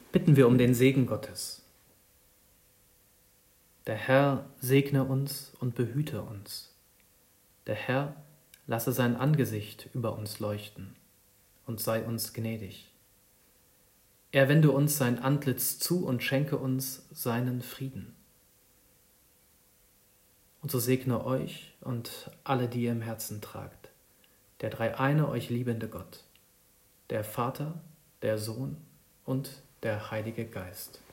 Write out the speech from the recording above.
Bitten wir um den Segen Gottes. Der Herr segne uns und behüte uns. Der Herr lasse sein Angesicht über uns leuchten und sei uns gnädig. Er wende uns sein Antlitz zu und schenke uns seinen Frieden. Und so segne euch und alle, die ihr im Herzen tragt, der dreieine euch liebende Gott, der Vater, der Sohn und der Heilige Geist.